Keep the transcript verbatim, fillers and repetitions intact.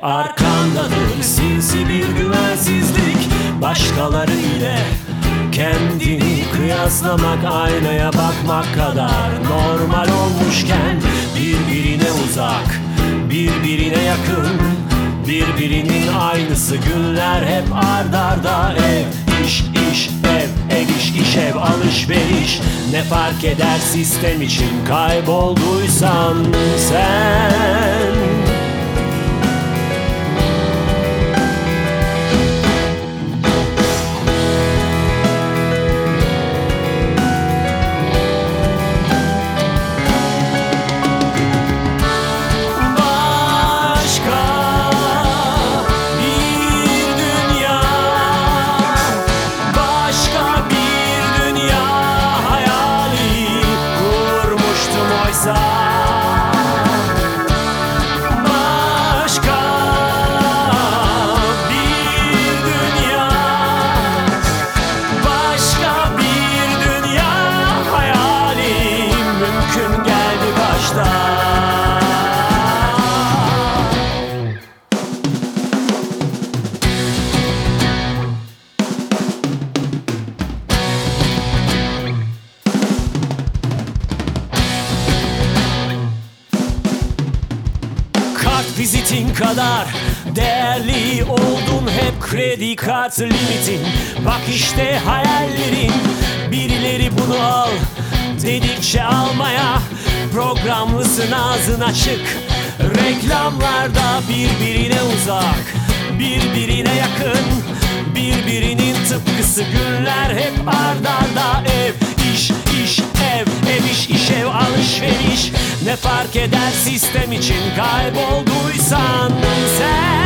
Arkandadır sinsi bir güvensizlik, başkaları ile kendini kıyaslamak, aynaya bakmak kadar normal olmuşken birbirine uzak, birbirine yakın, birbirinin aynısı günler hep ard arda. Ev, iş, iş, ev, ev, iş, iş, ev, alışveriş. Ne fark eder sistem için kaybolduysan sen? Başka bir dünya, başka bir dünya hayalim mümkün geldi başta. Vizitin kadar değerli oldun hep, kredi kartı limitin. Bak işte hayallerin, birileri bunu al dedikçe almaya programlısın, ağzın açık. Reklamlarda birbirine uzak, birbirine yakın, birbirinin tıpkısı günler hep ard arda. Ev, iş, iş, ev, ev, iş, iş, ev, alışveriş. Ne fark eder sistem için kaybolduysan sen?